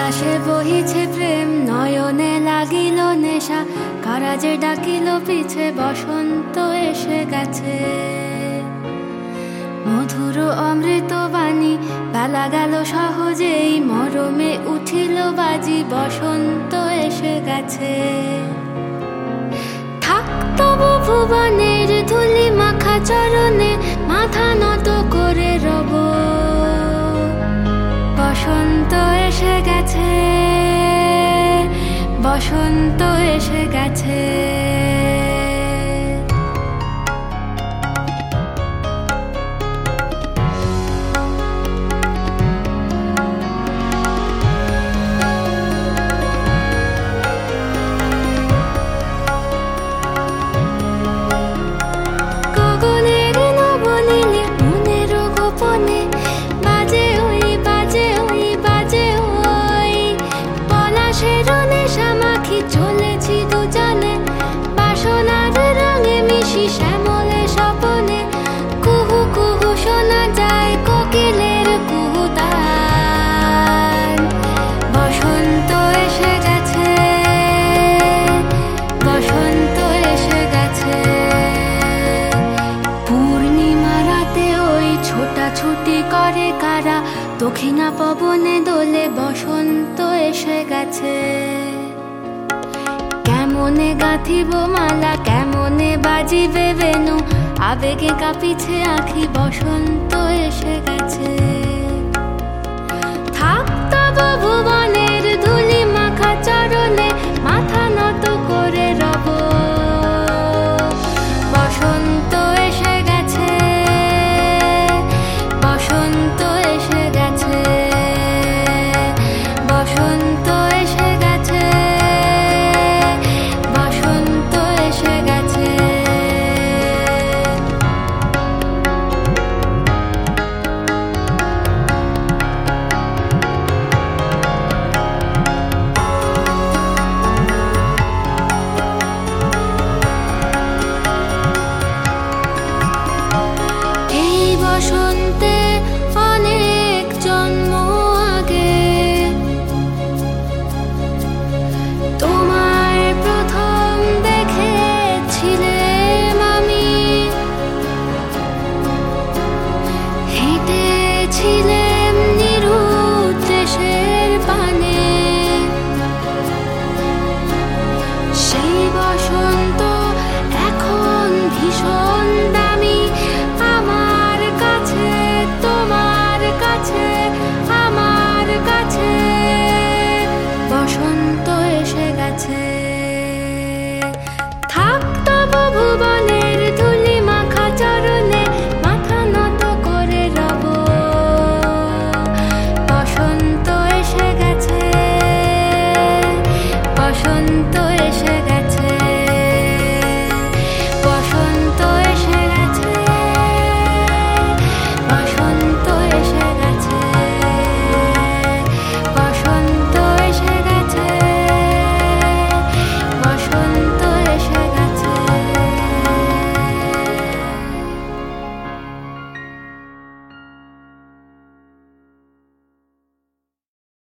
বাতাসে বহিছে প্রেম, নয়নে লাগিল নেশা, কারা যে ডাকিল পিছে, বসন্ত এসে গেছে। মধুর অমৃত বাণী, বেলা গেল সহজেই, মরমে উঠিল বাজি, বসন্ত এসে গেছে। থাক তবু ভুবনের ধুলি মাখা চরণে, মাথা নত করে রব, বসন্ত এসে গেছে, বসন্ত এসে গেছে। গগনের নবনীলে মনের গোপনে, বাজে ওই বাজে ওই বাজে ওই, পলাশের নেশা মাখি চলেছি দুজনে, বাসনার রঙে মিশি শ্যামলে স্বপনে, কুহু কুহু শোনা যায় কোকিলের কুহুতান। বসন্ত এসে গেছে, বসন্ত এসে গেছে। পূর্ণিমা রাতে ওই ছোটাছুটি করে কারা, দক্ষিণা পবনে দোলে, বসন্ত এসে গেছে। কেমনে গাঁথিব মালা, কেমনে বাজিবে বেনু, আবেগে কাঁপিছে আঁখি, বসন্ত এসে গেছে। থাক তব ভুবনের ধুলি মাখা চরণে, মাথা নত করে রব, বসন্ত এসে গেছে, বসন্ত এসে গেছে, বসন্ত এসে গেছে, বসন্ত এসে গেছে। এই বসন্তে অনেক জন্ম আগে, তোমায় প্রথম দেখেছিলাম আমি, হেঁটেছিলে